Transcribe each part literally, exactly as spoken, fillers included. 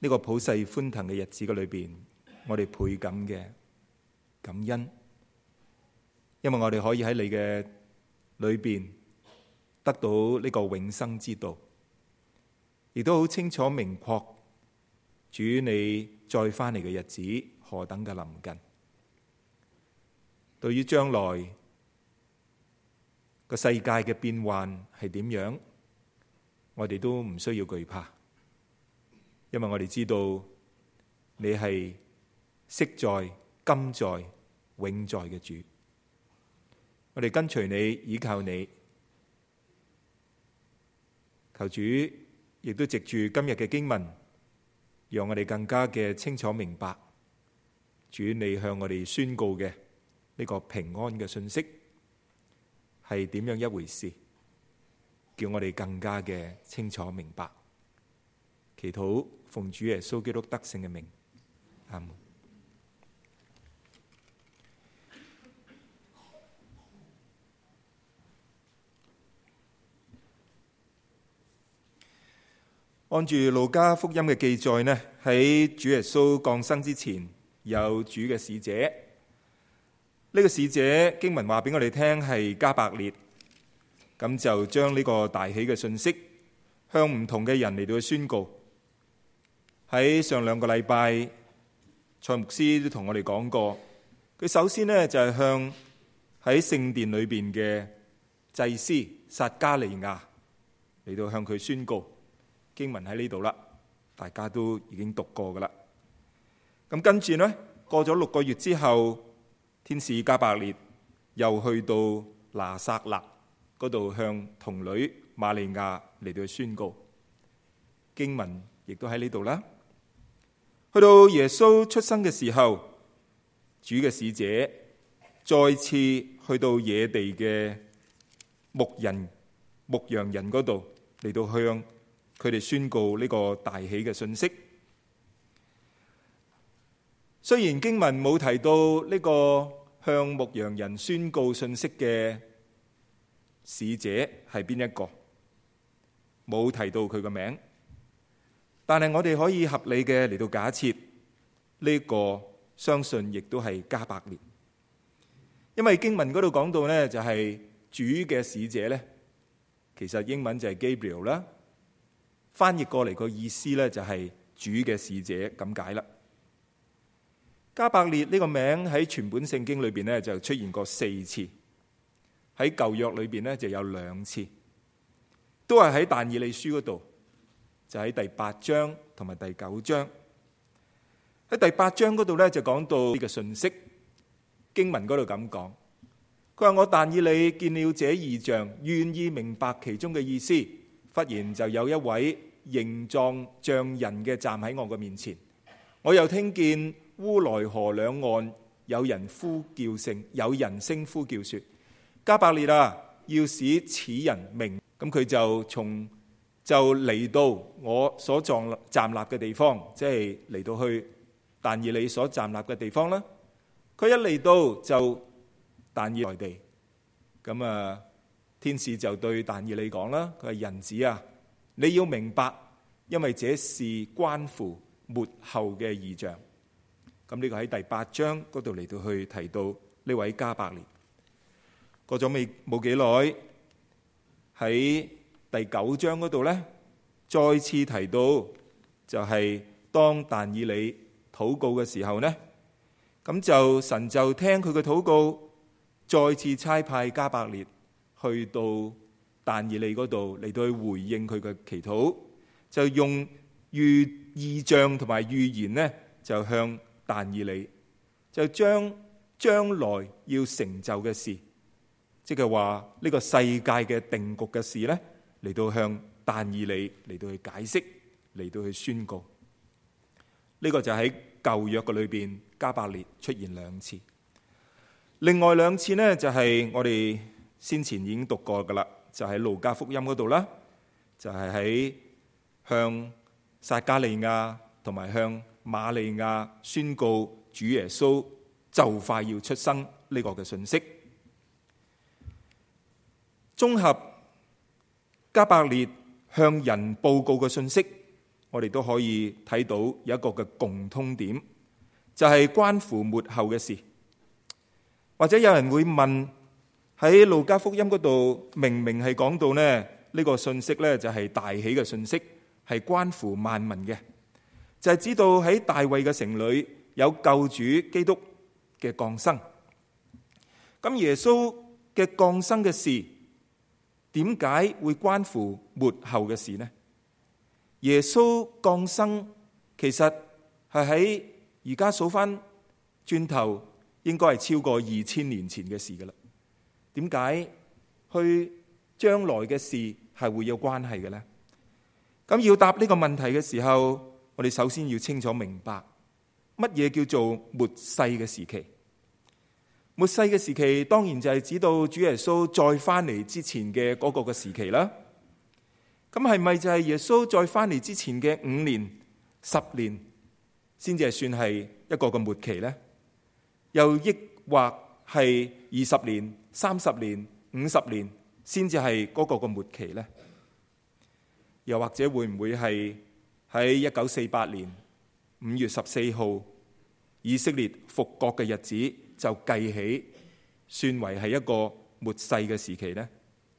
呢個普世歡騰嘅日子嘅裏邊，我哋倍感嘅感恩，因為我哋可以喺你嘅裏邊得到呢個永生之道，亦都好清楚明確主你再翻嚟嘅日子何等嘅臨近。對於將來個世界嘅變幻係點樣，我哋都唔需要懼怕，因為我哋知道你係昔在、今在、永在嘅主。我哋跟隨你，倚靠你，求主亦都藉住今日嘅經文，讓我哋更加嘅清楚明白主你向我哋宣告嘅呢個平安嘅信息係點樣一回事，叫我哋更加嘅清楚明白。祈禱奉主耶穌基督得勝嘅名，阿門。按住路加福音嘅記載呢，喺主耶穌降生之前，有主嘅使者。呢、這個使者經文話俾我哋聽係加百列，咁就將呢個大喜嘅信息向唔同嘅人嚟到去宣告。喺上兩個禮拜，蔡牧師都同我哋講過，佢首先呢，就係向喺聖殿裏邊嘅祭司撒加利亞嚟到向佢宣告。經文喺呢度啦，大家都已經讀過噶啦。咁跟住呢，過咗六個月之後，天使加百列又去到拿撒勒嗰度向童女瑪利亞嚟到宣告。經文亦都喺呢度啦。去到耶穌出生嘅時候，主嘅使者再次去到野地嘅牧人牧羊人嗰度嚟到向佢哋宣告呢個大喜嘅信息。雖然經文冇提到呢個向牧羊人宣告信息嘅使者係邊一個，冇提到佢個名，但係我哋可以合理嘅嚟到假設呢個相信亦都係加百列，因為經文嗰度講到呢，就係主嘅使者呢，其實英文就係 Gabriel 啦。翻譯過嚟個意思呢，就係主嘅使者咁解啦。加百列呢個名喺全本聖經裏邊呢，就出現過四次，喺舊約裏邊呢，就有兩次，都係喺但以理書嗰度，就喺第八章同埋第九章。喺第八章嗰度呢，就講到呢個信息，經文嗰度咁講，佢話我但以理見了這異象，願意明白其中嘅意思。忽然就有一位形狀像人嘅站喺我嘅面前，我又聽見烏來河兩岸有人呼叫聲，有人聲呼叫說：加百列啊，要使此人明。咁佢就從就嚟到我所站站立嘅地方，即係嚟到去但以理所站立嘅地方啦。佢一嚟到就但以來地，咁啊。天使就對但以理講啦，佢係人子啊，你要明白，因為這是關乎末後嘅異象。咁呢個喺第八章嗰度嚟到去提到呢位加百列。過咗未冇幾耐，喺第九章嗰度呢，再次提到就係當但以理禱告嘅時候呢，咁就神就聽佢嘅禱告，再次差派加百列去到但以理嗰度嚟到去回應佢嘅祈禱，就用預異象同埋預言呢，就向但以理就將將來要成就嘅事，即係話呢個世界嘅定局嘅事呢，嚟到向但以理嚟到去解釋，嚟到去宣告。呢個就喺舊約嘅裏邊，加百列出現兩次。另外兩次呢，就係我哋先前已經讀過噶啦，就喺路加福音嗰度啦，就係喺向撒加利亞同埋向瑪利亞宣告主耶穌就快要出生呢個嘅信息。綜合加百列向人報告嘅信息， 我哋都可以睇到有一個嘅共通點，就係關乎末後嘅事。或者有人會問，喺路加福音嗰度明明係講到呢，呢個信息呢就係大喜嘅信息，係關乎萬民嘅，就係知道喺大衛嘅城裏有救主基督嘅降生。咁耶穌嘅降生嘅事，點解會關乎末後嘅事呢？耶穌降生其實係喺而家數翻轉頭，應該係超過二千年前嘅事噶啦。點解去將來嘅事係會有關係嘅呢？咁要答呢個問題嘅時候，我哋首先要清楚明白乜嘢叫做末世嘅時期。末世嘅時期當然就係指到主耶穌再翻嚟之前嘅嗰個嘅時期啦。咁係咪就係耶穌再翻嚟之前嘅五年、十年先至係算係一個嘅末期呢？又抑或係二十年、三十年、五十年先至係嗰個嘅末期呢？又或者會唔會係喺一九四八年五月十四號以色列復國嘅日子就計起，算為係一個末世嘅時期呢？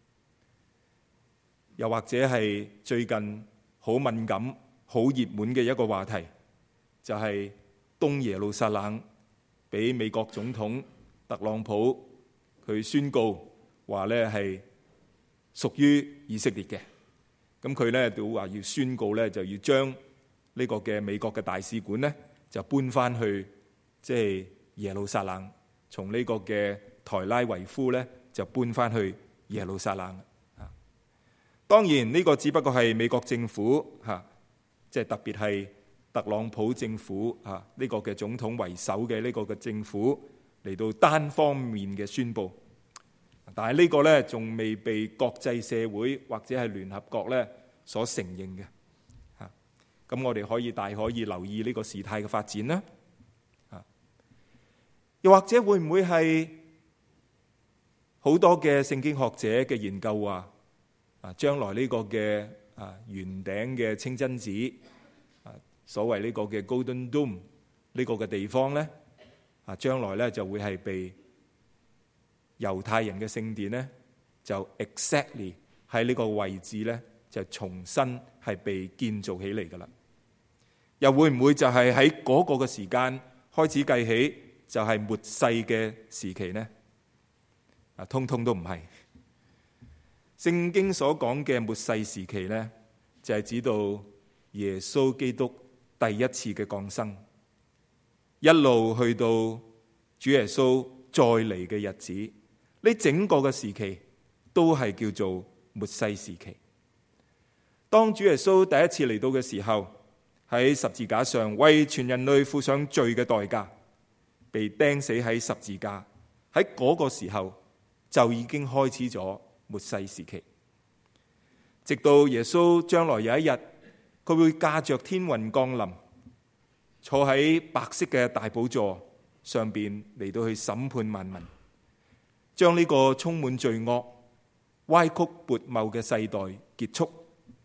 又或者係最近好敏感、好熱門嘅一個話題，就係東耶路撒冷俾美國總統特朗普佢宣告話咧係屬於以色列嘅。咁佢咧都話要宣告咧，就要將呢個嘅美國嘅大使館咧就搬翻去即係耶路撒冷，從呢個嘅台拉維夫咧就搬翻去耶路撒冷。當然呢個只不過係美國政府嚇，即係特別係特朗普政府嚇呢個嘅總統為首嘅呢個嘅政府嚟到單方面嘅宣佈。但係呢個咧仲未被國際社會或者係聯合國咧所承認嘅嚇。咁我哋可以大可以留意呢個事態嘅發展啦。啊，又或者會唔會係好多嘅聖經學者嘅研究話啊，將來呢個嘅啊圓頂嘅清真寺啊，所謂呢個嘅 Golden Dome 呢個嘅地方咧啊，將來咧就會係被猶太人嘅聖殿咧，就 exactly 喺呢個位置咧，就重新係被建造起嚟噶啦。又會唔會就係喺嗰個嘅時間開始計起，就係末世嘅時期呢？啊，通通都唔係。聖經所講嘅末世時期咧，就係指到耶穌基督第一次嘅降生，一路去到主耶穌再嚟嘅日子。呢整個嘅時期都係叫做末世時期。當主耶穌第一次嚟到嘅時候，喺十字架上為全人類付上罪嘅代價，被釘死喺十字架。喺嗰個時候就已經開始咗末世時期。直到耶穌將來有一日，佢會駕着天雲降臨，坐喺白色嘅大寶座上邊嚟到去審判萬民，將呢個充滿罪惡、歪曲悖謬嘅世代結束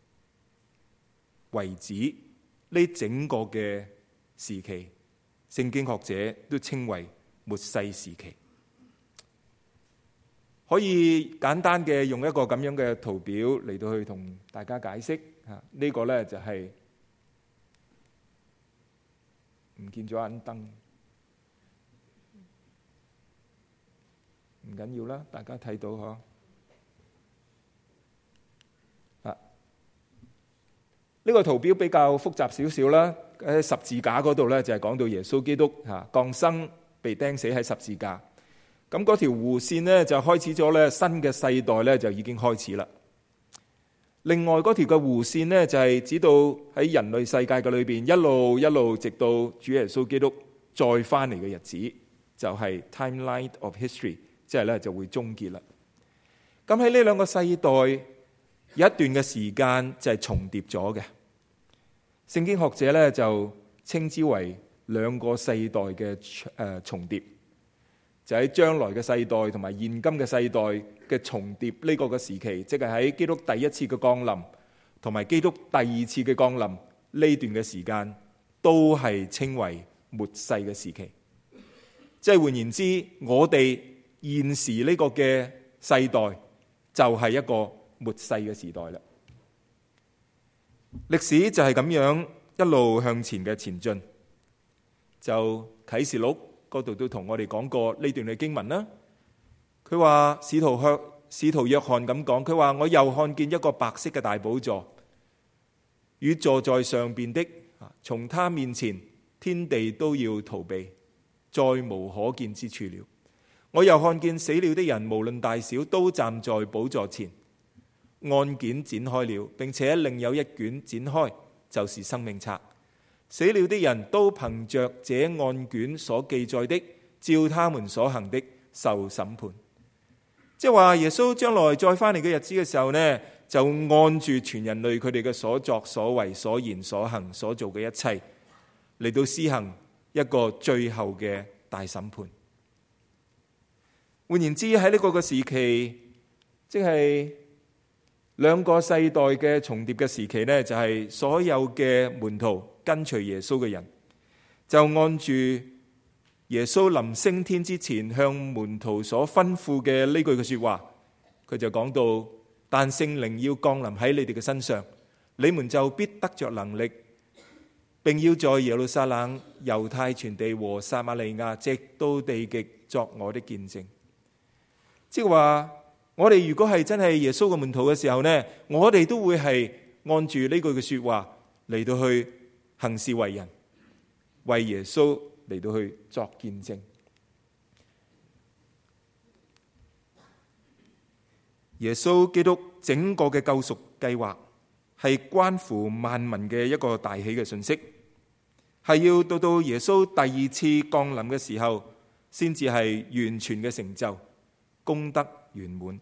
為止。呢整個嘅時期，聖經學者都稱為末世時期。可以簡單嘅用一個咁樣嘅圖表嚟到去同大家解釋嚇。呢個咧就係唔見咗盞燈，唔緊要啦，大家睇到嗬。啊，呢個圖表比較複雜少少啦。喺十字架嗰度咧就係講到耶穌基督嚇降生，被釘死喺十字架。咁嗰條弧線呢，就開始咗咧新嘅世代咧就已經開始啦。另外嗰條嘅弧線呢，就係指到喺人類世界嘅裏邊一路一路直到主耶穌基督再翻嚟嘅日子，就係 timeline of history， 即係咧就會終結啦。咁喺呢兩個世代有一段嘅時間就係重疊咗嘅。聖經學者咧就稱之為兩個世代嘅誒重疊。就喺將來嘅世代同埋現今嘅世代嘅重疊呢個嘅時期，即係喺基督第一次嘅降臨同埋基督第二次嘅降臨呢段嘅時間都係稱為末世嘅時期。即係換言之，我哋現時呢個嘅世代就係一個末世嘅時代啦。歷史就係咁樣一路向前嘅前進。就啟示錄嗰度都同我哋講過呢段嘅經文啦。佢話使徒約使徒約翰咁講，佢話我又看見一個白色嘅大寶座，與坐在上邊的，從他面前天地都要逃避，再無可見之處了。我又看見死了的人，無論大小，都站在寶座前，案卷展開了，並且另有一卷展開，就是生命冊。死了的人都憑着這案卷所記載的，照他們所行的受審判。即係話耶穌將來再翻嚟嘅日子嘅時候呢，就按住全人類佢哋嘅所作所為所言所行所做嘅一切嚟到施行一個最後嘅大審判。換言之，喺呢個嘅時期，即係兩個世代嘅重疊嘅時期呢，就係所有嘅門徒跟隨耶穌嘅人，就按住耶穌臨升天之前向門徒所吩咐嘅呢句嘅說話，佢就講到：但聖靈要降臨喺你哋嘅身上，你們就必得着能力，並要在耶路撒冷、猶太全地和撒瑪利亞，直到地極作我的見證。即係話，我哋如果係真係耶穌嘅門徒嘅時候呢，我哋都會係按住呢句嘅說話嚟到去行事為人，為耶穌嚟到去作見證。耶穌基督整個嘅救贖計劃係關乎萬民嘅一個大喜嘅信息，係要到到耶穌第二次降臨嘅時候，先至係完全嘅成就，功德圓滿。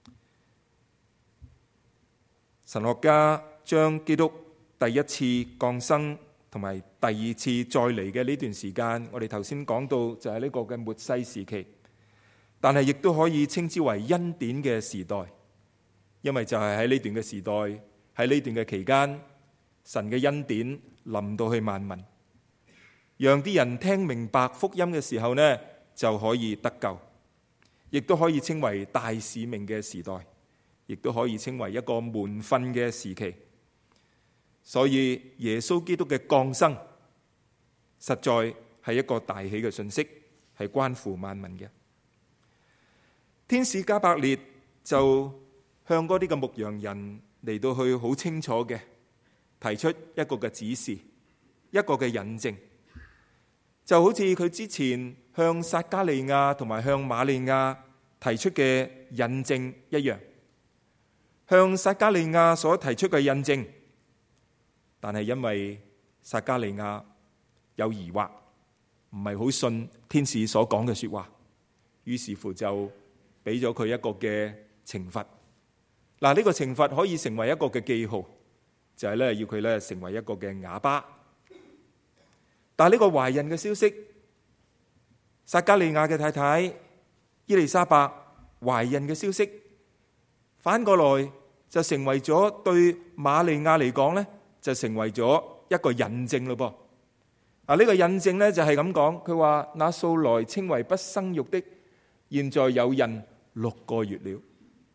神學家將基督第一次降生同埋第二次再嚟嘅呢段時間，我哋頭先講到就係呢個嘅末世時期，但係亦都可以稱之為恩典嘅時代，因為就係喺呢段嘅時代，喺呢段嘅期間，神嘅恩典臨到去萬民，讓啲人聽明白福音嘅時候呢，就可以得救，亦都可以稱為大使命嘅時代，亦都可以稱為一個門訓嘅時期。所以耶穌基督嘅降生實在係一個大喜嘅信息，係關乎萬民嘅。天使加百列就向嗰啲嘅牧羊人嚟到去好清楚嘅提出一個嘅指示，一個嘅引證，就好似佢之前向撒迦利亞同埋向瑪利亞提出嘅引證一樣。向撒迦利亞所提出嘅印證，但係因為撒迦利亞有疑惑，唔係好信天使所講嘅說話，於是乎就俾咗佢一個嘅懲罰。嗱，呢個懲罰可以成為一個嘅記號，就係咧要佢咧成為一個嘅啞巴。但係呢個懷孕嘅消息，撒迦利亞嘅太太伊麗莎白懷孕嘅消息，反過來就成為咗對瑪利亞嚟講咧，就成為咗一個印證咯噃。啊，呢個印證咧就係咁講，佢話那素來稱為不生育的，現在有孕六個月了。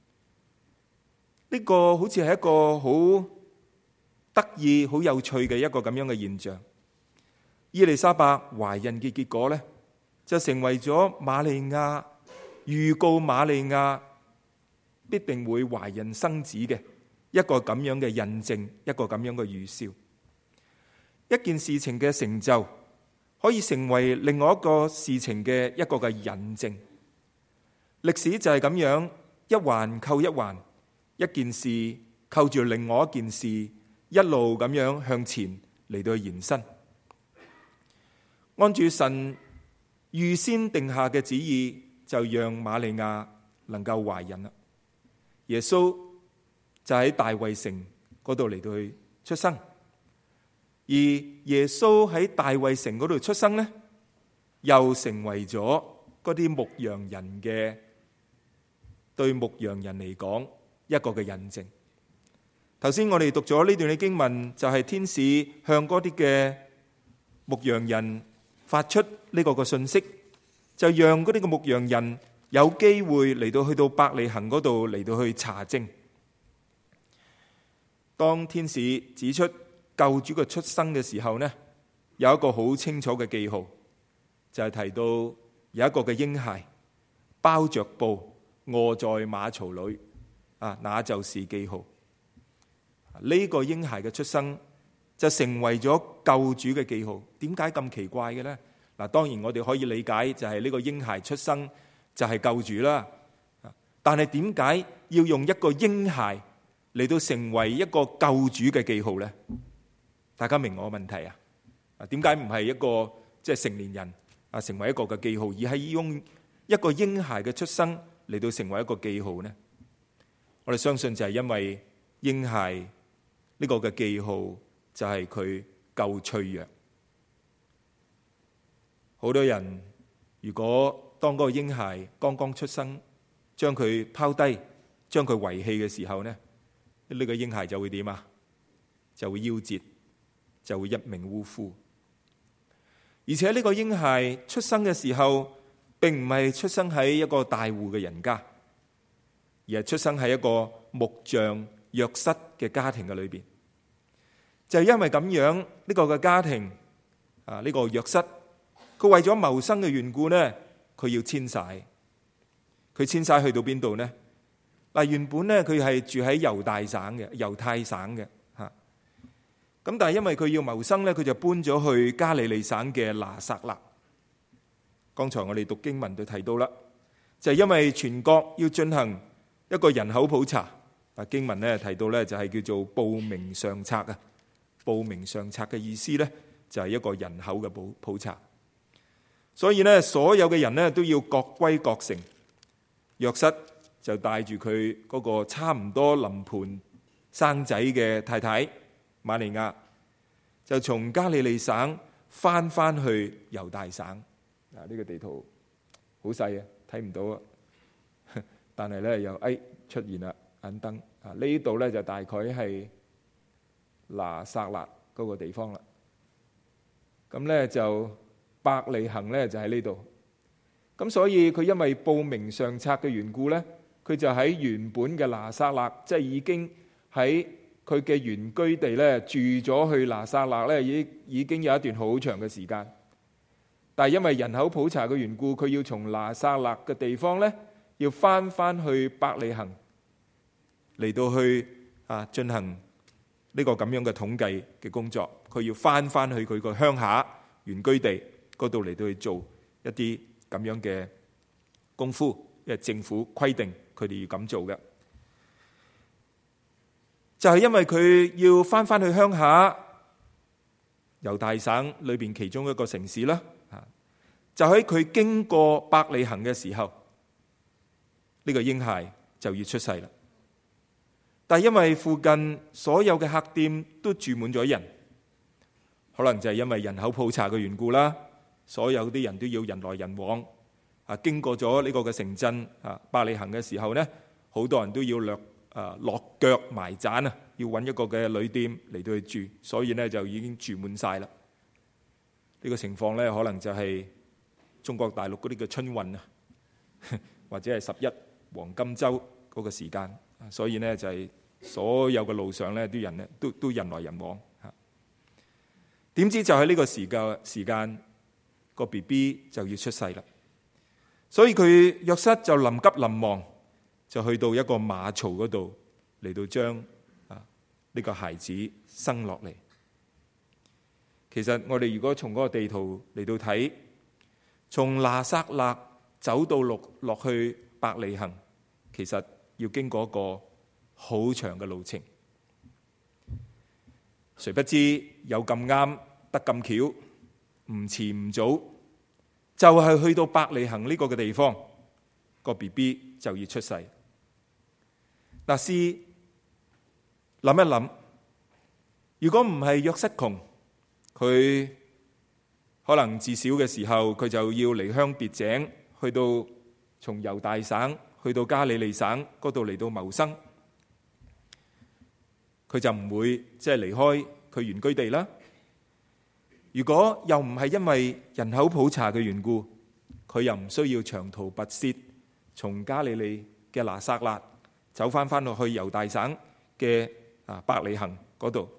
呢個好似係一個好得意、好有趣嘅一個咁樣嘅現象。伊麗莎白懷孕嘅結果咧，就成為咗瑪利亞預告瑪利亞必定會懷孕生子嘅一個咁樣嘅印證，一個咁樣嘅預兆。一件事情嘅成就可以成為另外一個事情嘅一個嘅印證。歷史就係咁樣，一環扣一環，一件事扣住另外一件事，一路咁樣向前嚟到延伸。按住神預先定下嘅旨意，就讓瑪利亞能夠懷孕啦。耶穌就喺大衛城嗰度嚟到去出生，而耶穌喺大衛城嗰度出生呢，又成為咗嗰啲牧羊人嘅，對牧羊人嚟講一個嘅印證。 頭先我哋讀咗呢段嘅經文，就係天使向嗰啲嘅牧羊人發出呢個嘅信息，就讓嗰啲嘅牧羊人有機會嚟到去到伯利恆嗰度嚟到去查證。當天使指出救主嘅出生嘅時候呢，有一個好清楚嘅記號，就係提到有一個嘅嬰孩包着布臥在馬槽裏，啊，那就是記號。呢個嬰孩嘅出生就成為咗救主嘅記號。點解咁奇怪嘅呢？嗱，當然我哋可以理解就係呢個嬰孩出生就係救主啦。但係點解要用一個嬰孩嚟到成為一個救主嘅記號呢？大家明我問題啊？啊，點解唔係一個即係成年人啊成為一個嘅記號，而係用一個嬰孩嘅出生嚟到成為一個記號呢？我哋相信就係因為嬰孩呢個嘅記號就係佢夠脆弱。好多人如果當嗰個嬰孩剛剛出生，將佢拋低，將佢遺棄嘅時候呢，呢個嬰孩就會點啊？就會夭折，就會一命嗚呼。而且呢個嬰孩出生嘅時候，並唔係出生喺一個大戶嘅人家，而係出生喺一個木匠約瑟嘅家庭嘅裏邊。就係因為咁樣，呢個嘅家庭啊，呢個約瑟，佢為咗謀生嘅緣故呢，佢要遷徙。佢遷徙去到邊度呢？嗱，原本呢，佢係住喺猶大省嘅，猶太省嘅吓。咁但係因為佢要謀生呢，佢就搬咗去加利利省嘅拿撒勒。剛才我哋讀經文就提到啦，就係因為全國要進行一個人口普查。啊，經文呢提到呢，就係叫做報名上冊啊。報名上冊嘅意思呢，就係一個人口嘅普普查。所以呢，所有嘅人呢都要各歸各城。約瑟就帶住佢嗰個差唔多臨盆生仔嘅太太瑪利亞，就從加利利省翻翻去猶大省。啊，呢個地圖好細啊，睇唔到啊。但係咧又哎出現啦，眼燈啊，呢度咧就大概係拿撒勒嗰個地方啦。咁咧就伯利恆咧就喺呢度。咁所以佢因為報名上冊嘅緣故咧，佢就喺原本嘅拿撒勒，即係已經喺佢嘅原居地咧住咗去拿撒勒咧，已已經有一段好長嘅時間。但係因為人口普查嘅緣故，佢要從拿撒勒嘅地方咧，要翻翻去伯利恆嚟到去啊進行呢個咁樣嘅統計嘅工作。佢要翻翻去佢個鄉下原居地嗰度嚟到去做一啲咁樣嘅功夫，因為政府規定佢哋要咁做嘅。就係因為佢要翻翻去鄉下猶大省裏邊其中一個城市啦，就喺佢經過伯利恆嘅時候，呢個嬰孩就要出世啦。但係因為附近所有嘅客店都住滿咗人，可能就係因為人口普查嘅緣故啦，所有啲人都要人來人往啊。經過咗呢個嘅城鎮啊伯利恆嘅時候呢，好多人都要落啊落腳埋棧啊，要揾一個嘅旅店嚟到去住，所以呢就已經住滿晒啦。呢個情況呢，可能就係中國大陸嗰啲嘅春運啊，或者係十一黃金週嗰個時間，所以呢就係所有嘅路上呢啲人呢都都人來人往嚇。點知就喺呢個時間時間個 B B 就要出世啦，所以佢約瑟就臨急臨忙就去到一個馬槽嗰度嚟到將啊呢個孩子生落嚟。其實我哋如果從嗰個地圖嚟到睇，從拿撒勒走到落落去伯利恆，其實要經過一個好長嘅路程。誰不知有咁啱得咁巧，唔遲唔早，就係去到伯利恆呢個嘅地方，個 B B 就要出世。嗱，試諗一諗，如果唔係約瑟窮，佢可能自小嘅時候佢就要離鄉別井，去到從猶大省去到加利利省嗰度嚟到謀生。 佢就唔會即係離開佢原居地啦。如果又唔係因為人口普查嘅緣故，佢又唔需要長途跋涉，從加利利嘅拿撒勒走翻翻落去猶大省嘅啊伯利恆嗰度。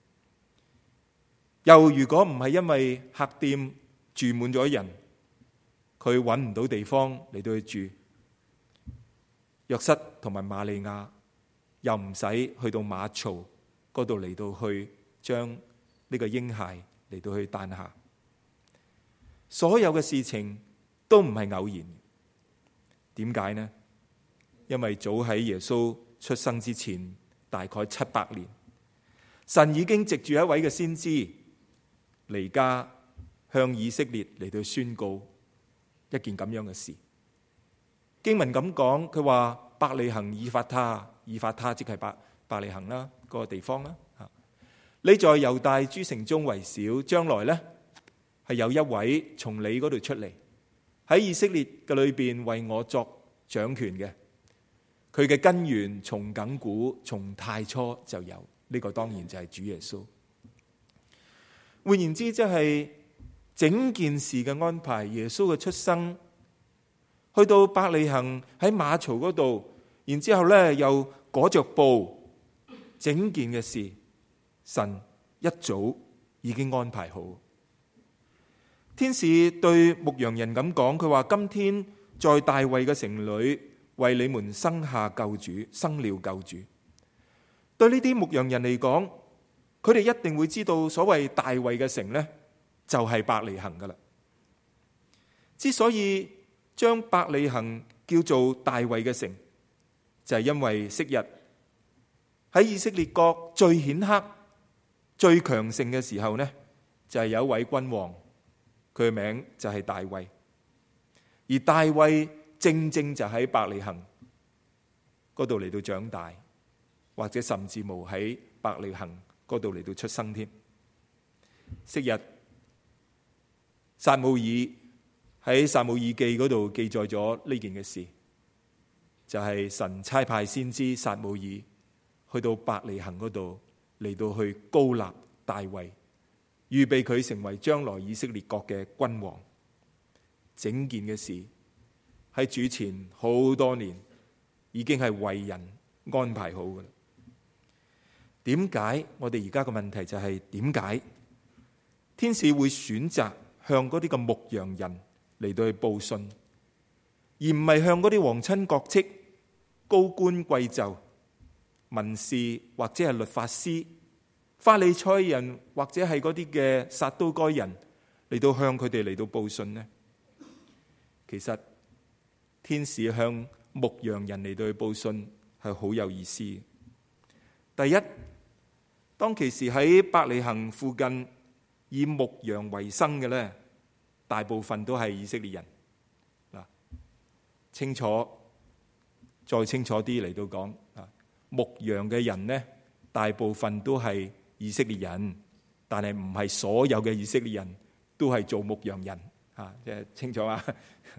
又如果唔係因為客店住滿咗人，佢揾唔到地方嚟到去住，約瑟同埋瑪利亞又唔使去到馬槽嗰度嚟到去將呢個嬰孩嚟到去誕下。所有嘅事情都唔係偶然。點解呢？因為早喺耶穌出生之前大概七百年，神已經藉住一位嘅先知彌迦向以色列嚟到宣告一件咁樣嘅事。經文咁講，佢話伯利恆以法他，以法他即係伯伯利恆啦，嗰個地方啦。你在猶大諸城中為小，將來呢係有一位從你嗰度出嚟，喺以色列嘅裏邊為我作掌權嘅。佢嘅根源從亙古，從太初就有。呢個當然就係主耶穌。換言之，即係整件事嘅安排，耶穌嘅出生，去到伯利恆喺馬槽嗰度，然之後咧又裹着布，整件嘅事，神一早已經安排好。天使對牧羊人咁講，佢話今天在大衛嘅城裏為你們生下救主，生了救主。對呢啲牧羊人嚟講，佢哋一定會知道所謂大衛嘅城呢，就係伯利恆噶啦。之所以將伯利恆叫做大衛嘅城，就係因為昔日喺以色列國最顯赫、最強盛嘅時候呢，就係有一位君王，佢嘅名就係大衛。而大衛正正就喺伯利恆嗰度嚟到長大，或者甚至冇喺伯利恆嗰度嚟到出生添。昔日撒母耳喺撒母耳記嗰度記載咗呢件嘅事，就係神差派先知撒母耳去到伯利恆嗰度嚟到去膏立大衛，預備佢成為將來以色列國嘅君王。整件嘅事喺主前好多年已經係為人安排好噶啦。點解我哋而家嘅問題就係點解天使會選擇向嗰啲嘅牧羊人嚟到去報信，而唔係向嗰啲皇親國戚、高官貴胄、文士或者係律法師、法利賽人或者係嗰啲嘅撒都該人嚟到向佢哋嚟到報信呢？其實天使向牧羊人嚟到去報信係好有意思。第一，當其時喺伯利恆附近以牧羊為生嘅呢，大部分都係以色列人。嗱，清楚再清楚啲嚟到講啊，牧羊嘅人呢，大部分都係以色列人，但係唔係所有嘅以色列人都係做牧羊人啊，即係清楚啊。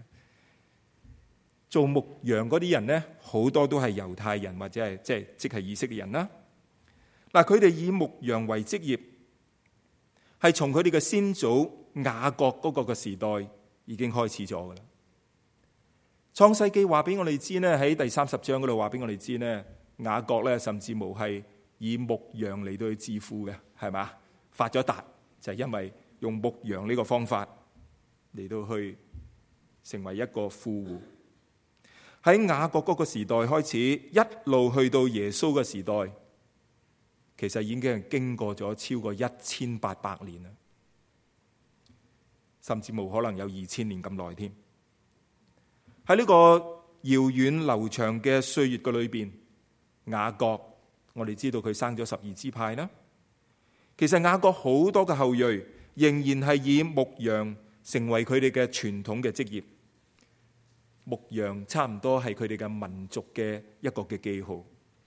做牧羊嗰啲人呢，好多都係猶太人或者係即係即係以色列人啦。嗱，佢哋以牧羊為職業，係從佢哋嘅先祖雅各嗰個嘅時代已經開始咗噶啦。創世記話俾我哋知呢，喺第三十章嗰度話俾我哋知呢，雅各咧甚至無係以牧羊嚟到去致富嘅，係嘛？發咗達就係因為用牧羊呢個方法嚟到去成為一個富戶。喺雅各嗰個時代開始，一路去到耶穌嘅時代，其實已經係經過咗超過一千八百年啦，甚至冇可能有二千年咁耐添。喺呢個遙遠流長嘅歲月嘅裏邊，雅各我哋知道佢生咗十二支派啦。其實雅各好多嘅後裔仍然係以牧羊成為佢哋嘅傳統嘅職業。牧羊差唔多係佢哋嘅民族嘅一個嘅記號。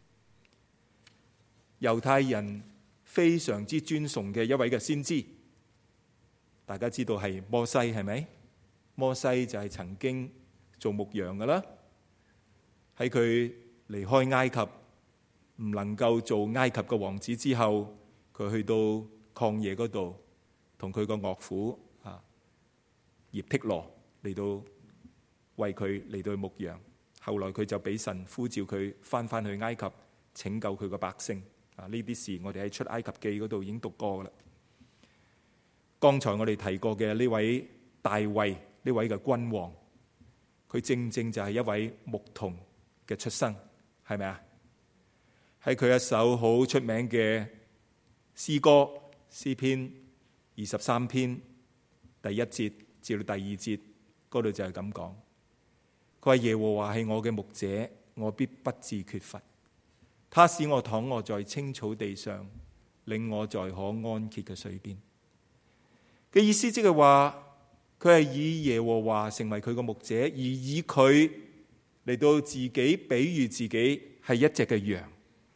猶太人非常之尊崇嘅一位嘅先知，大家知道係摩西，係咪？摩西就係曾經做牧羊噶啦，喺佢離開埃及唔能夠做埃及嘅王子之後，佢去到曠野嗰度，同佢個岳父啊葉忒羅嚟到為佢嚟到牧羊。後來佢就俾神呼召佢翻翻去埃及拯救佢個百姓。啊，呢啲事我哋喺出埃及記嗰度已經讀過啦。剛才我哋提過嘅呢位大衛，呢位嘅君王，佢正正就係一位牧童嘅出身，係咪啊？喺佢一首好出名嘅詩歌詩篇二十三篇第一節至到第二節嗰度就係咁講。佢話耶和華係我嘅牧者，我必不致缺乏。他使我躺臥在青草地上，領我在可安歇嘅水邊。嘅意思即係話，佢係以耶和華成為佢個牧者，而以佢嚟到自己比喻自己係一隻嘅羊。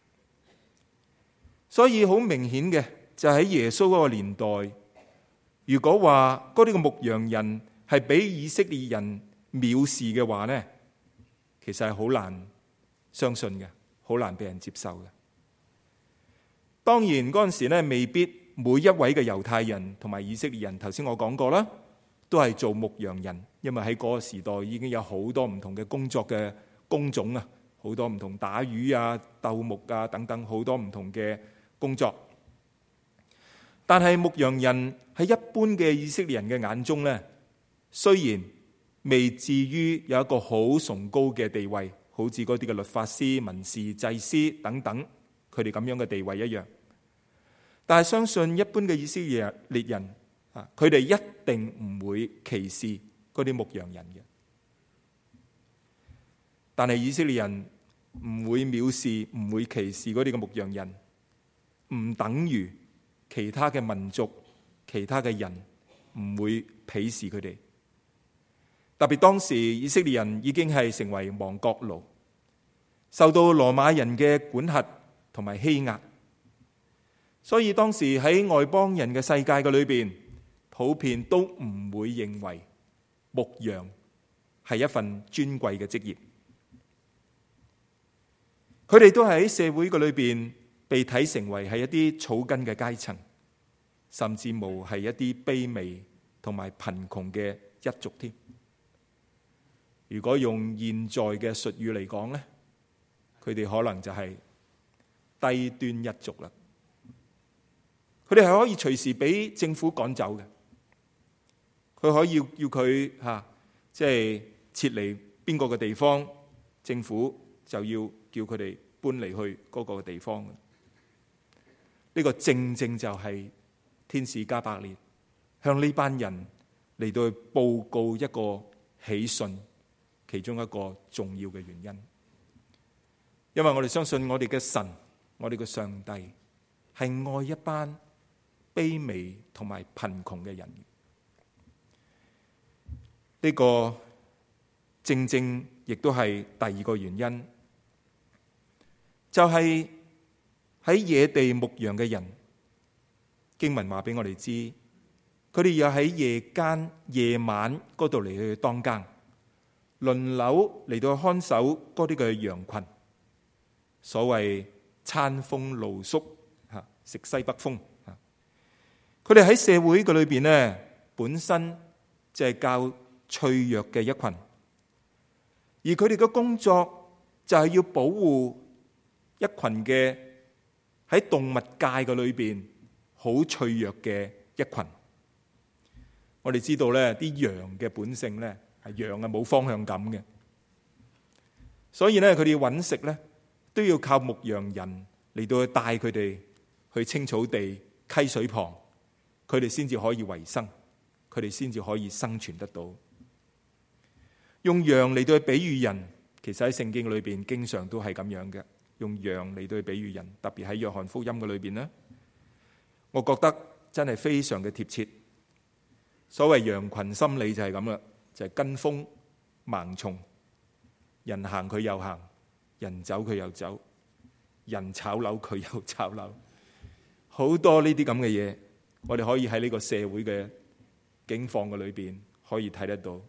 所以好明顯嘅就喺耶穌嗰個年代，如果話嗰啲個牧羊人係俾以色列人藐視嘅話呢，其實係好難相信嘅，好難被人接受嘅。當然嗰陣時呢，未必每一位嘅猶太人同埋以色列人，頭先我講過啦，都係做牧羊人，因為喺嗰個時代已經有好多唔同嘅工作嘅工種啊，好多唔同打魚啊、鬥木啊等等，好多唔同嘅工作。但係牧羊人喺一般嘅以色列人嘅眼中呢，雖然未至於有一個好崇高嘅地位，好似嗰啲嘅律法師、文士、祭司等等，佢哋咁樣嘅地位一樣。但係相信一般嘅以色列人啊，佢哋一定唔會歧視嗰啲牧羊人嘅。但係以色列人唔會藐視、唔會歧視嗰啲嘅牧羊人，唔等於其他嘅民族、其他嘅人唔會鄙視佢哋。特別當時以色列人已經係成為亡國奴，受到羅馬人嘅管轄同埋欺壓，所以當時喺外邦人嘅世界嘅裏邊，普遍都唔會認為牧羊係一份尊貴嘅職業。佢哋都係喺社會嘅裏邊被睇成為係一啲草根嘅階層，甚至無係一啲卑微同埋貧窮嘅一族添。如果用現在嘅術語嚟講呢，佢哋可能就係低端一族啦。佢哋係可以隨時俾政府趕走嘅，佢可以要佢吓，即係撤離邊個嘅地方，政府就要叫佢哋搬離去嗰個地方。呢個正正就係天使加百列向呢班人嚟到去報告一個喜訊，其中一個重要嘅原因。因為我哋相信我哋嘅神，我哋嘅上帝係愛一班卑微同埋貧窮嘅人。呢個正正亦都係第二個原因，就係喺野地牧羊嘅人。經文話俾我哋知，佢哋又喺夜間夜晚嗰度嚟去當更，輪流嚟到看守嗰啲嘅羊群。所謂餐風露宿，吓食西北風。佢哋喺社會嘅裏邊呢，本身就係較脆弱嘅一群，而佢哋嘅工作就係要保護一群嘅喺動物界嘅裏邊好脆弱嘅一群。我哋知道咧，啲羊嘅本性咧係羊係冇方向感嘅，所以咧佢哋要揾食咧都要靠牧羊人嚟到去帶佢哋去青草地、溪水旁，佢哋先至可以維生，佢哋先至可以生存得到。用羊嚟到去比喻人，其實喺聖經裏邊經常都係咁樣嘅，用羊嚟到去比喻人，特別喺約翰福音嘅裏邊呢，我覺得真係非常嘅貼切。所謂羊群心理就係咁啦，就係跟風盲從，人行佢又行，人走佢又走，人炒樓佢又炒樓，好多呢啲咁嘅嘢，我哋可以喺呢個社會嘅境況嘅裏邊可以睇得到。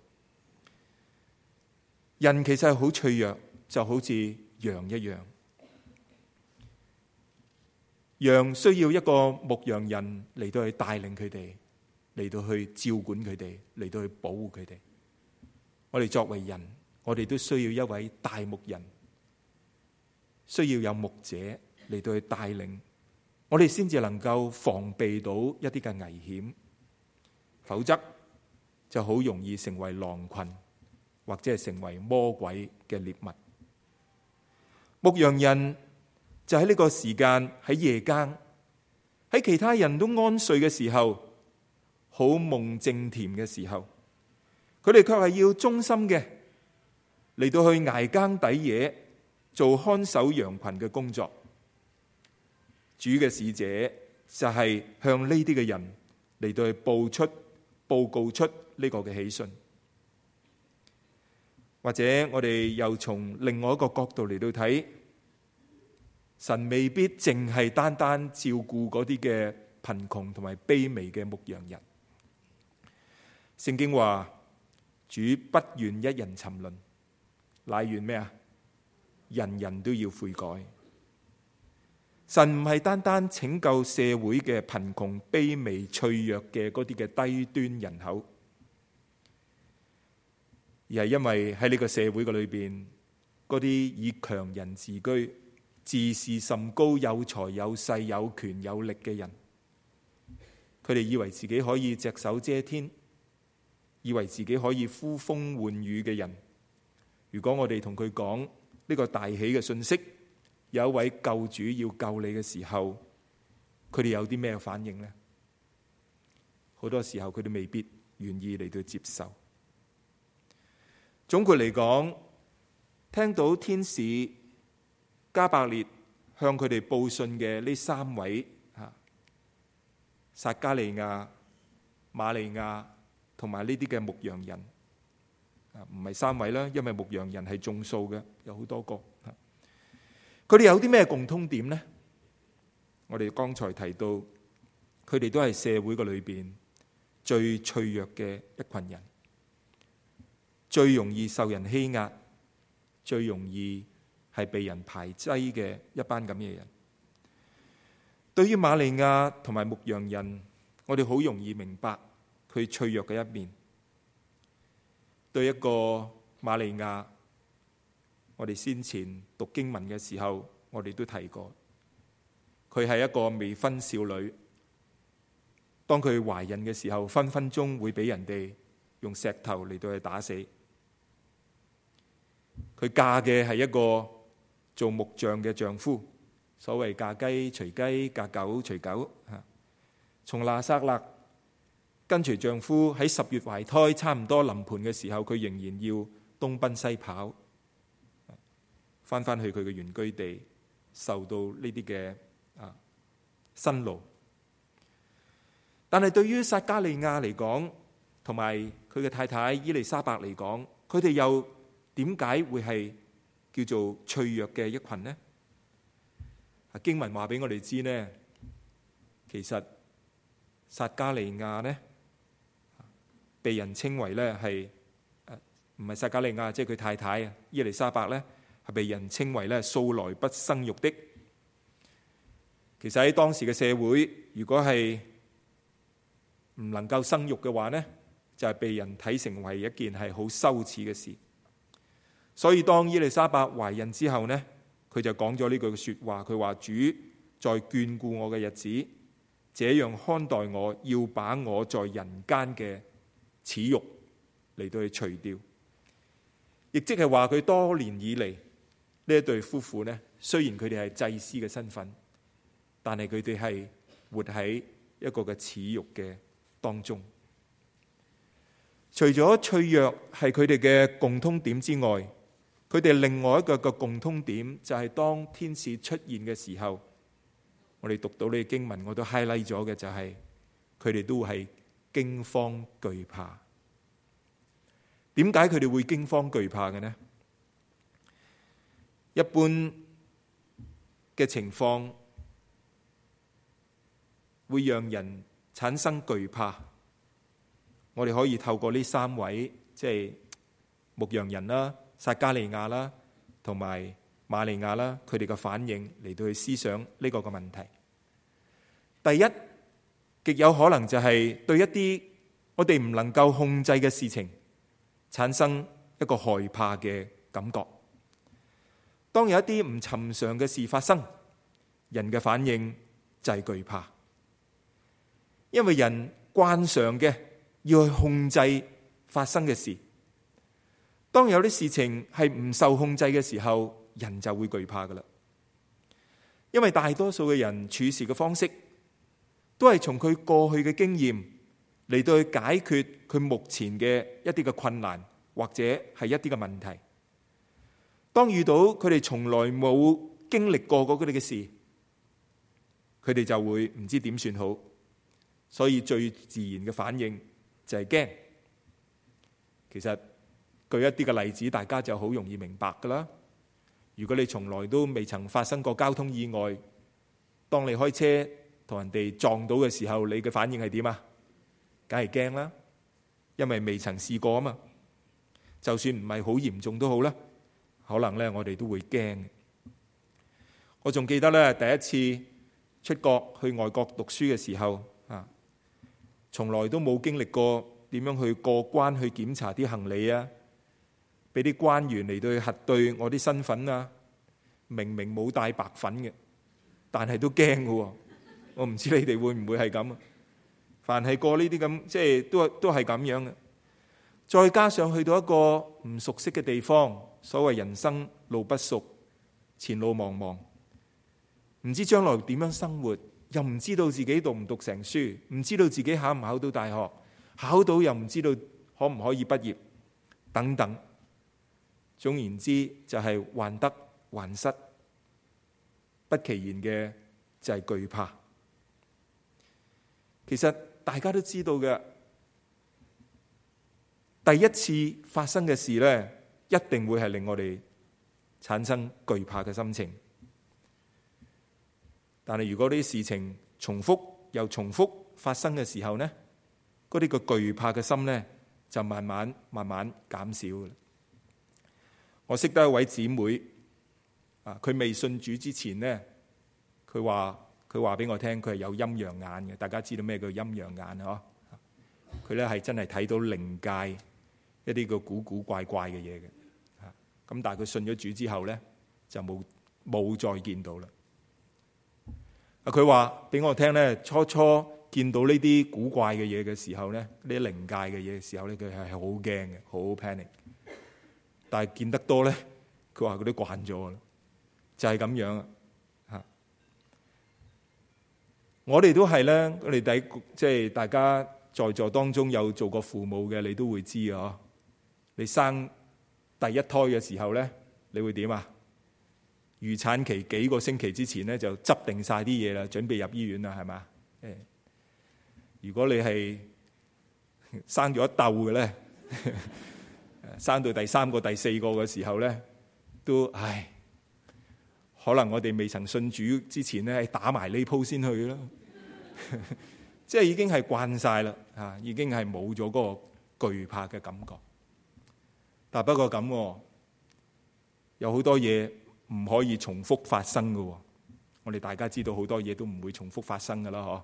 人其實係好脆弱，就好似羊一樣。 羊需要一個牧羊人嚟到去帶領佢哋，嚟到去照管佢哋，嚟到去保護佢哋。我哋作為人，我哋都需要一位大牧人，需要有牧者嚟到去帶領，我哋先至能夠防備到一啲嘅危險，否則就好容易成為狼群，或者係成為魔鬼嘅獵物。牧羊人就喺呢個時間，喺夜間，喺其他人都安睡嘅時候，好夢正甜嘅時候，佢哋卻係要忠心嘅嚟到去捱更抵夜，做看守羊群嘅工作。主嘅使者就係向呢啲嘅人嚟到去報出、報告出呢個嘅喜訊。或者我哋又從另外一個角度嚟到睇，神未必淨係單單照顧嗰啲嘅貧窮同埋卑微嘅牧羊人。聖經話，主不願一人沉淪，乃願咩啊？人人都要悔改。神唔係單單拯救社會嘅貧窮、卑微、脆弱嘅嗰啲嘅低端人口，而係因為喺呢個社會嘅裏邊，嗰啲以強人自居、自視甚高、有財有勢、有權有力嘅人，佢哋以為自己可以隻手遮天，以為自己可以呼風喚雨嘅人，如果我哋同佢講呢個大喜嘅信息，有一位救主要救你嘅時候，佢哋有啲咩反應呢？好多時候佢哋未必願意嚟到接受。總括嚟講，聽到天使加百列向佢哋報信嘅呢三位啊，撒迦利亞、瑪利亞同埋呢啲嘅牧羊人啊，唔係三位啦，因為牧羊人係眾數嘅，有好多個。佢哋有啲咩共通點呢？我哋剛才提到，佢哋都係社會嘅裏邊最脆弱嘅一群人，最容易受人欺壓，最容易係被人排擠嘅一班咁嘅人。對於瑪利亞同埋牧羊人，我哋好容易明白佢脆弱嘅一面。對一個瑪利亞，我哋先前讀經文嘅時候，我哋都提過，佢係一個未婚少女。當佢懷孕嘅時候，分分鐘會俾人哋用石頭嚟到去打死。佢嫁嘅係一個做木匠嘅丈夫，所謂嫁雞隨雞，嫁狗隨狗。從拿撒勒跟隨丈夫喺十月懷胎，差唔多臨盆嘅時候，佢仍然要東奔西跑，翻返去佢嘅原居地，受到呢啲嘅啊辛勞。但係對於撒迦利亞嚟講，同埋佢嘅太太伊麗莎白嚟講，佢哋又點解會係叫做脆弱嘅一群呢？經文話俾我哋知呢，其實撒迦利亞呢，被人稱為呢係唔係撒迦利亞，即係佢太太啊伊麗莎白呢，係被人稱為咧素來不生育的。其實喺當時嘅社會，如果係唔能夠生育嘅話呢，就係被人睇成為一件係好羞恥嘅事。所以當伊麗莎白懷孕之後呢，佢就講咗呢句說話，佢話，主在眷顧我嘅日子，這樣看待我，要把我在人間嘅恥辱嚟到去除掉。亦即係話佢多年以嚟呢一對夫婦呢，雖然佢哋係祭司嘅身份，但係佢哋係活喺一個嘅恥辱嘅當中。除咗脆弱係佢哋嘅共通點之外，佢哋另外一個嘅共通點就係當天使出現嘅時候，我哋讀到呢個經文，我都 highlight 咗嘅就係佢哋都係驚慌懼怕。點解佢哋會驚慌懼怕嘅呢？一般嘅情況會讓人產生懼怕。我哋可以透過呢三位，即係牧羊人啦、撒迦利亞啦，同埋瑪利亞啦，佢哋嘅反應嚟到去思想呢個嘅問題。 第一，極有可能就係對一啲我哋唔能夠控制嘅事情產生一個害怕嘅感覺。當有一啲唔尋常嘅事發生，人嘅反應就係懼怕，因為人慣常嘅要去控制發生嘅事。當有啲事情係唔受控制嘅時候，人就會懼怕噶啦。因為大多數嘅人處事嘅方式，都係從佢過去嘅經驗嚟到去解決佢目前嘅一啲嘅困難，或者係一啲嘅問題。當遇到佢哋從來冇經歷過嗰啲嘅事，佢哋就會唔知點算好，所以最自然嘅反應就係驚。其實舉一啲嘅例子，大家就好容易明白噶啦。如果你從來都未曾發生過交通意外，當你開車同人哋撞到嘅時候，你嘅反應係點啊？梗係驚啦，因為未曾試過啊嘛。就算唔係好嚴重都好啦，可能咧我哋都會驚。我仲記得咧第一次出國去外國讀書嘅時候啊，從來都冇經歷過點樣去過關去檢查啲行李啊，俾啲官員嚟到去核對我啲身份啊。明明冇帶白粉嘅，但係都驚嘅。我唔知你哋會唔會係咁啊？凡係過呢啲咁，即係都都係咁樣嘅。再加上去到一個唔熟悉嘅地方，所謂人生路不熟，前路茫茫，唔知將來點樣生活，又唔知道自己讀唔讀成書，唔知道自己考唔考到大學，考到又唔知道可唔可以畢業，等等。總言之，就係患得患失，不其然嘅就係懼怕。其實大家都知道嘅，第一次發生嘅事呢，一定會係令我哋產生懼怕嘅心情。但係如果呢啲事情重複又重複發生嘅時候呢，嗰啲個懼怕嘅心呢，就慢慢慢慢減少。我識得一位姊妹啊，佢未信主之前呢，佢話佢話俾我聽，佢係有陰陽眼嘅。大家知道咩叫陰陽眼嗬？佢咧係真係睇到靈界一啲個古古怪怪嘅嘢嘅。咁但係佢信咗主之後咧，就冇冇再見到啦。啊，佢話俾我聽咧，初初見到呢啲古怪嘅嘢嘅時候咧，呢啲靈界嘅嘢嘅時候咧，佢係好驚嘅，好 panic。但係見得多咧，佢話佢都慣咗啦，就係咁樣啊。吓，我哋都係咧，我哋第即係大家在座當中有做過父母嘅，你都會知啊。你生第一胎嘅時候咧，你會點啊？預產期幾個星期之前咧，就執定晒啲嘢啦，準備入醫院啦，係嘛？誒，如果你係生咗一竇嘅咧，生到第三個、第四個嘅時候咧，都唉，可能我哋未曾信主之前咧，打埋呢鋪先去啦，即係已經係慣晒啦，吓，已經係冇咗嗰個懼怕嘅感覺。但不過咁，有好多嘢唔可以重複發生㗎。我哋大家知道好多嘢都唔會重複發生㗎啦，嗬。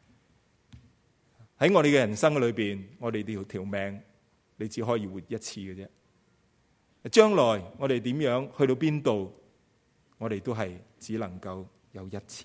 喺我哋嘅人生裏邊，我哋條條命，你只可以活一次嘅啫。將來我哋點樣去到邊度，我哋都係只能夠有一次。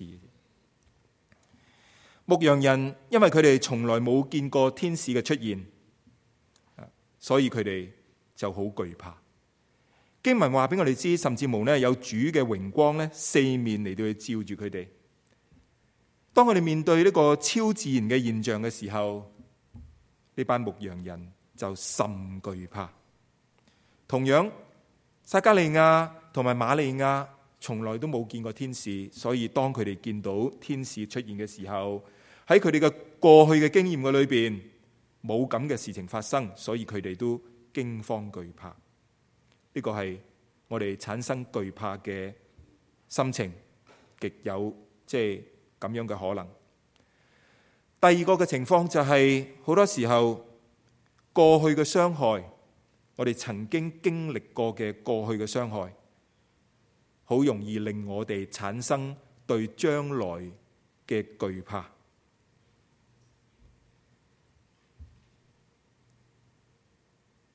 牧羊人因為佢哋從來冇見過天使嘅出現，所以佢哋就好懼怕。經文話俾我哋知，甚至無呢有主嘅榮光呢四面嚟到去照住佢哋。當佢哋面對呢個超自然嘅現象嘅時候，呢班牧羊人就甚懼怕。同樣，撒迦利亞同埋瑪利亞從來都冇見過天使，所以當佢哋見到天使出現嘅時候，喺佢哋嘅過去嘅經驗嘅裏邊，冇咁嘅事情發生，所以佢哋都驚慌懼怕。呢個係我哋產生懼怕嘅心情，極有即係咁樣嘅可能。第二個嘅情況就係、是、好多時候過去嘅傷害，我哋曾經經歷過嘅過去嘅傷害，好容易令我哋產生對將來嘅懼怕，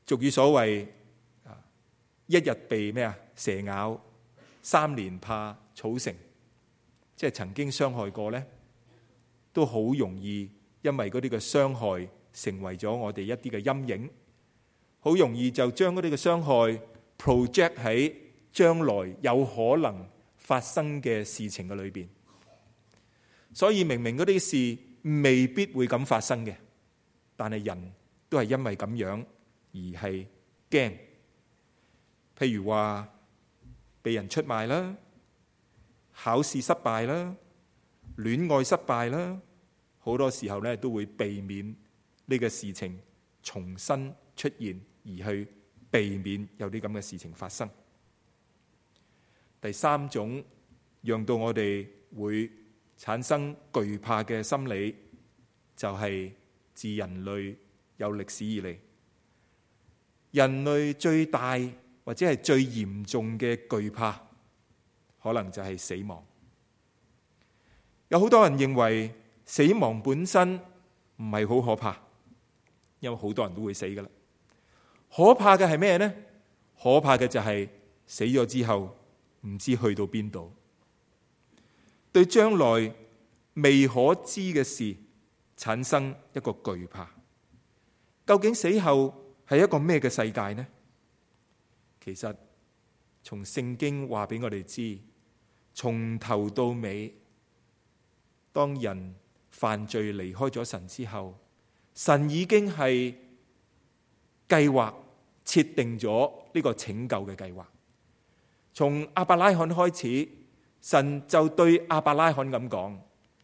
俗語所謂一日被咩啊蛇咬，三年怕草繩，即係曾經傷害過呢，都好容易因為嗰啲嘅傷害成為咗我哋一啲嘅陰影，好容易就將嗰啲嘅傷害 project 喺將來有可能發生嘅事情嘅裏邊。所以明明嗰啲事未必會咁發生嘅，但係人都係因為咁樣而係驚。譬如話被人出賣啦，考試失敗啦，戀愛失敗啦，好多時候咧都會避免呢個事情重新出現，而去避免有啲咁嘅事情發生。第三種讓到我哋會產生懼怕嘅心理，就係自人類有歷史以嚟，人類最大或者係最嚴重嘅懼怕，可能就係死亡。有好多人認為死亡本身唔係好可怕，因為好多人都會死噶啦。可怕嘅係咩呢？可怕嘅就係死咗之後唔知去到邊度，對將來未可知嘅事產生一個懼怕。究竟死後係一個咩嘅世界呢？其實從聖經話俾我哋知，從頭到尾，當人犯罪離開咗神之後，神已經係計劃設定咗呢個拯救嘅計劃。從亞伯拉罕開始，神就對亞伯拉罕咁講，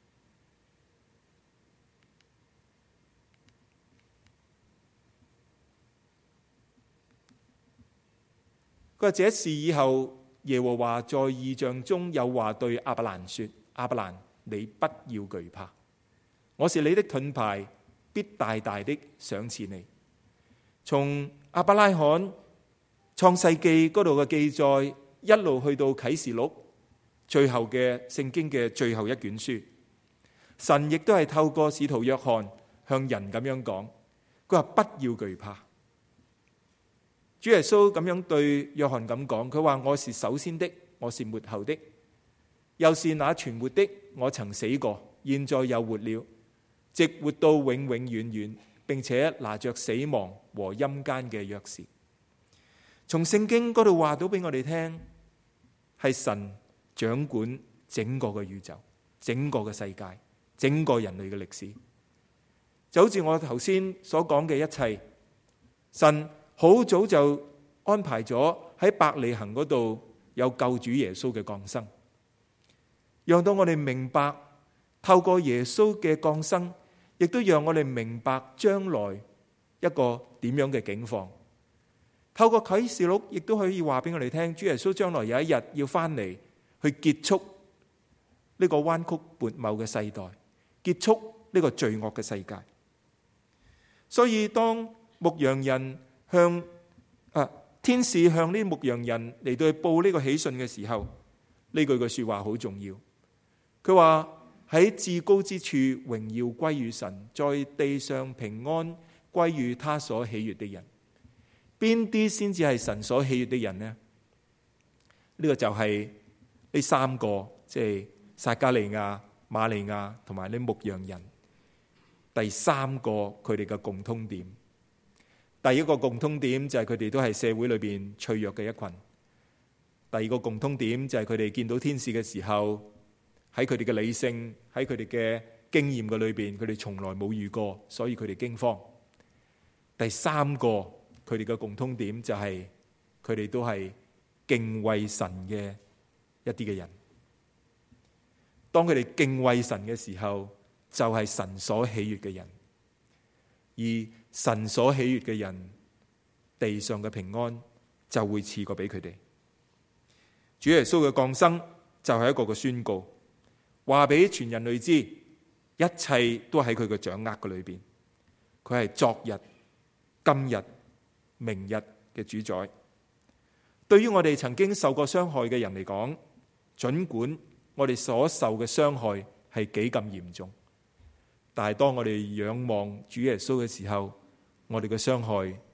佢話這事以後耶和華在異象中有話對亞伯蘭說：亞伯蘭，你不要懼怕，我是你的盾牌，必大大的賞賜你。從亞伯拉罕創世記嗰度嘅記載，一路去到啟示錄最後嘅聖經嘅最後一卷書，神亦都係透過使徒約翰向人咁樣講，佢話不要懼怕。主耶穌咁樣對約翰咁講，佢話我是首先的，我是末後的，又是那存活的。我曾死過，現在又活了，直活到永永遠遠，並且拿着死亡和陰間嘅鑰匙。從聖經嗰度話到俾我哋聽，係神掌管整個嘅宇宙、整個嘅世界、整個人類嘅歷史。就好似我頭先所講嘅一切，神好早就安排咗喺伯利恆嗰度有救主耶穌嘅降生，讓到我哋明白透過耶穌嘅降生，亦都讓我哋明白將來一個點樣嘅境況。透過啟示錄亦都可以話俾我哋聽，主耶穌將來有一日要翻嚟去結束呢個彎曲悖謬嘅世代，結束呢個罪惡嘅世界。所以當牧羊人向啊天使向呢牧羊人嚟到去報呢個喜訊嘅時候，呢句嘅說話好重要。佢話喺至高之處榮耀歸於神，在地上平安歸於他所喜悅的人。邊啲先至係神所喜悅的人呢？呢、呢個就係呢三個，即係撒迦利亞、瑪利亞同埋呢牧羊人。第三個佢哋嘅共通點。第一個共通點就係佢哋都係社會裏邊脆弱嘅一群。第二個共通點就係佢哋見到天使嘅時候，喺佢哋嘅理性，喺佢哋嘅經驗嘅裏邊，佢哋從來冇遇過，所以佢哋驚慌。第三個佢哋嘅共通點就係佢哋都係敬畏神嘅一啲嘅人。當佢哋敬畏神嘅時候，就係神所喜悅嘅人。而神所喜悅嘅人，地上嘅平安就會賜過俾佢哋。主耶穌嘅降生就係一個嘅宣告，話俾全人類知，一切都喺佢嘅掌握嘅裏邊。佢係昨日、今日、明日嘅主宰。對於我哋曾經受過傷害嘅人嚟講，盡管我哋所受嘅傷害係幾咁嚴重，但係當我哋仰望主耶穌嘅時候，我哋嘅傷害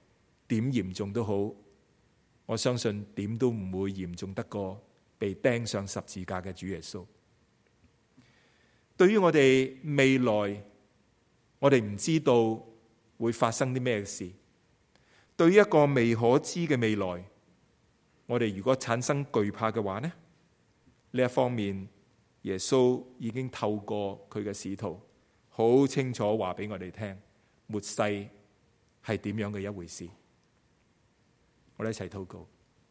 點嚴重都好，我相信點都唔會嚴重得過被釘上十字架嘅主耶穌。對於我哋未來，我哋唔知道會發生啲咩事。對於一個未可知嘅未來，我哋如果產生懼怕嘅話呢，呢一方面耶穌已經透過佢嘅使徒好清楚話俾我哋聽，末世係點樣嘅一回事。我哋一齊禱告。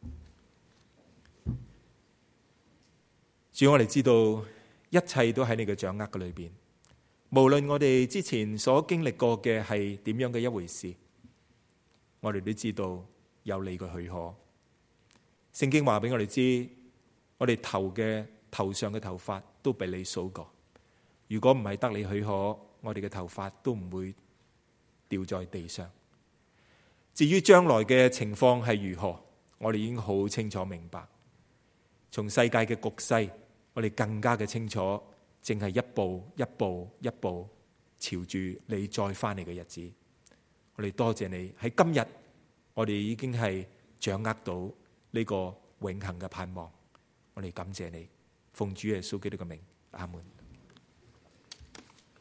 主，我哋知道一切都喺你嘅掌握嘅裏邊，無論我哋之前所經歷過嘅係點樣嘅一回事，我哋都知道有你嘅許可。聖經話俾我哋知，我哋頭嘅頭上嘅頭髮都被你數過。如果唔係得你許可，我哋嘅頭髮都唔會掉在地上。至於將來嘅情況係如何，我哋已經好清楚明白。從世界嘅局勢，我哋更加嘅清楚，正係一步一步一步朝住你再翻嚟嘅日子。我哋多謝你喺今日，我哋已經係掌握到呢個永恆嘅盼望。我哋感謝你，奉主耶穌基督嘅名，阿門。